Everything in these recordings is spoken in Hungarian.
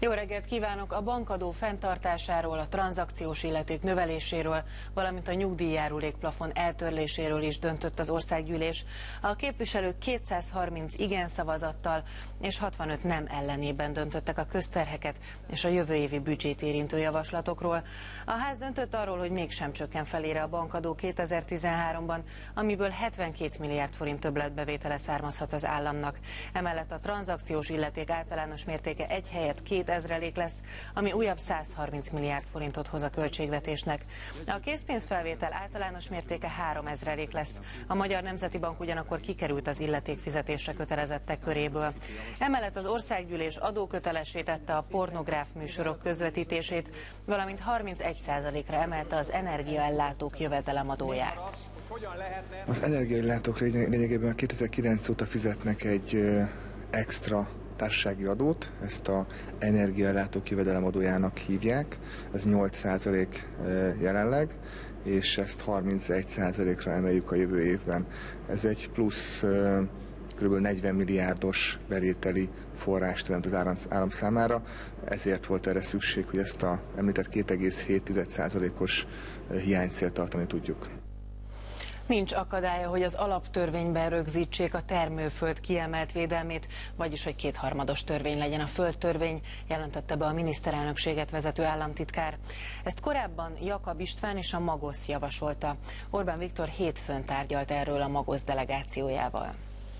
Jó reggelt kívánok! A bankadó fenntartásáról, a tranzakciós illeték növeléséről, valamint a nyugdíjjárulékplafon eltörléséről is döntött az országgyűlés. A képviselők 230 igen szavazattal és 65 nem ellenében döntöttek a közterheket és a jövő évi büdzsét érintő javaslatokról. A ház döntött arról, hogy mégsem csökken felére a bankadó 2013-ban, amiből 72 milliárd forint többletbevétele származhat az államnak. Emellett a tranzakciós illeték általános mértéke egy helyett 2000 lesz, ami újabb 130 milliárd forintot hoz a költségvetésnek. A készpénzfelvétel általános mértéke 3000 lesz. A Magyar Nemzeti Bank ugyanakkor kikerült az illetékfizetésre kötelezettek köréből. Emellett az országgyűlés adókötelessé tette a pornográf műsorok közvetítését, valamint 31%-ra emelte az energiaellátók jövedelemadóját. Az energiaellátók lényegében 2009 óta fizetnek egy extra társasági adót, ezt az energiaellátók jövedelemadójának hívják, ez 8% jelenleg, és ezt 31%-ra emeljük a jövő évben. Ez egy plusz kb. 40 milliárdos bevételi forrást jelent az állam számára, ezért volt erre szükség, hogy ezt a említett 2,7%-os hiánycélt tartani tudjuk. Nincs akadálya, hogy az alaptörvényben rögzítsék a termőföld kiemelt védelmét, vagyis hogy kétharmados törvény legyen a földtörvény, jelentette be a miniszterelnökséget vezető államtitkár. Ezt korábban Jakab István és a Magosz javasolta. Orbán Viktor hétfőn tárgyalt erről a Magosz delegációjával.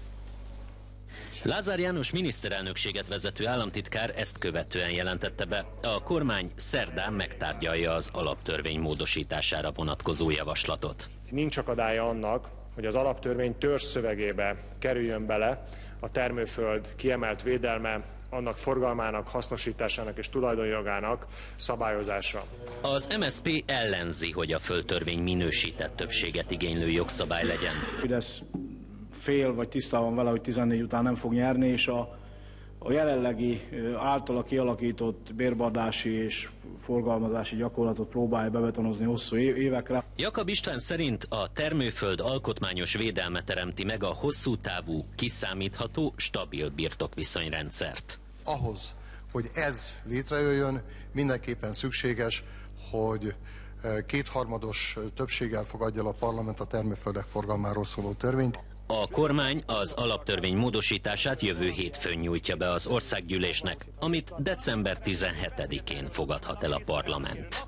Lázár János miniszterelnökséget vezető államtitkár ezt követően jelentette be, a kormány szerdán megtárgyalja az alaptörvény módosítására vonatkozó javaslatot. Nincs akadálya annak, hogy az alaptörvény törzsszövegébe kerüljön bele a termőföld kiemelt védelme, annak forgalmának, hasznosításának és tulajdonjogának szabályozása. Az MSZP ellenzi, hogy a földtörvény minősített többséget igénylő jogszabály legyen. Fidesz fél vagy tisztában vele, hogy 14 után nem fog nyerni, és a jelenlegi általa kialakított bérbadási és forgalmazási gyakorlatot próbálja bebetonozni hosszú évekre. Jakab István szerint a termőföld alkotmányos védelme teremti meg a hosszú távú, kiszámítható, stabil birtokviszonyrendszert. Ahhoz, hogy ez létrejöjjön, mindenképpen szükséges, hogy kétharmados többséggel fogadja el a parlament a termőföldek forgalmáról szóló törvényt. A kormány az alaptörvény módosítását jövő hétfőn nyújtja be az országgyűlésnek, amit december 17-én fogadhat el a parlament.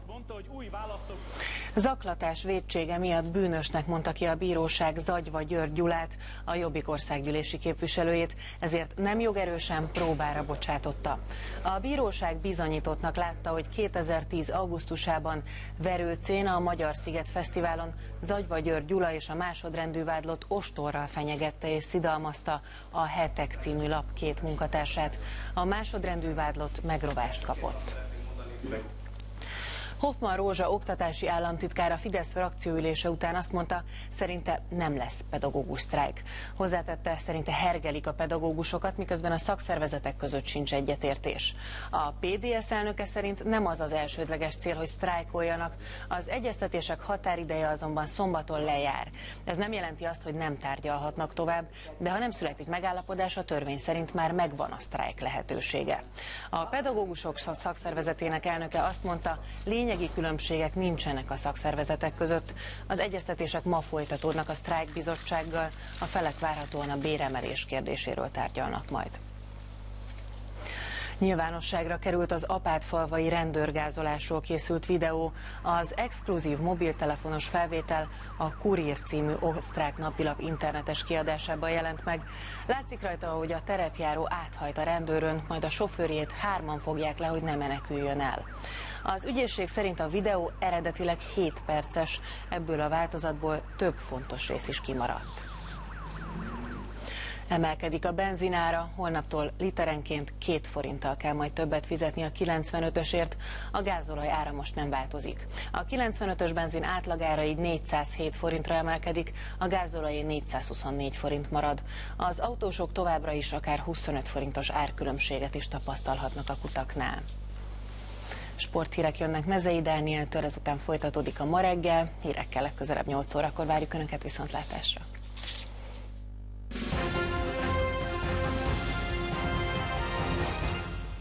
Zaklatás vétsége miatt bűnösnek mondta ki a bíróság Zagyva György Gyulát, a Jobbik országgyűlési képviselőjét, ezért nem jogerősen próbára bocsátotta. A bíróság bizonyítottnak látta, hogy 2010. augusztusában Verőcén a Magyar-sziget Fesztiválon Zagyva György Gyula és a másodrendű vádlott ostorral fenyegette és szidalmazta a Hetek című lap két munkatársát. A másodrendű vádlott megrovást kapott. Hoffman Rózsa oktatási államtitkár a Fidesz frakcióülése után azt mondta, szerinte nem lesz pedagógus sztrájk. Hozzátette, szerinte hergelik a pedagógusokat, miközben a szakszervezetek között sincs egyetértés. A PDS elnöke szerint nem az az elsődleges cél, hogy sztrájkoljanak, az egyeztetések határideje azonban szombaton lejár. Ez nem jelenti azt, hogy nem tárgyalhatnak tovább, de ha nem születik megállapodás, a törvény szerint már megvan a sztrájk lehetősége. A pedagógusok szakszervezetének elnöke azt mondta, lényegi különbségek nincsenek a szakszervezetek között. Az egyeztetések ma folytatódnak a sztrájkbizottsággal, a felek várhatóan a béremelés kérdéséről tárgyalnak majd. Nyilvánosságra került az apátfalvai rendőrgázolásról készült videó. Az exkluzív mobiltelefonos felvétel a Kurír című osztrák napilap internetes kiadásában jelent meg. Látszik rajta, hogy a terepjáró áthajt a rendőrön, majd a sofőrjét hárman fogják le, hogy ne meneküljön el. Az ügyészség szerint a videó eredetileg 7 perces, ebből a változatból több fontos rész is kimaradt. Emelkedik a benzinára, holnaptól literenként 2 forinttal kell majd többet fizetni a 95-ösért, a gázolaj ára most nem változik. A 95-ös benzin átlagára így 407 forintra emelkedik, a gázolajé 424 forint marad. Az autósok továbbra is akár 25 forintos árkülönbséget is tapasztalhatnak a kutaknál. Sporthírek jönnek Mezei Dánieltől, ezután folytatódik a Ma reggel, hírekkel legközelebb 8 órakor várjuk Önöket, viszontlátásra.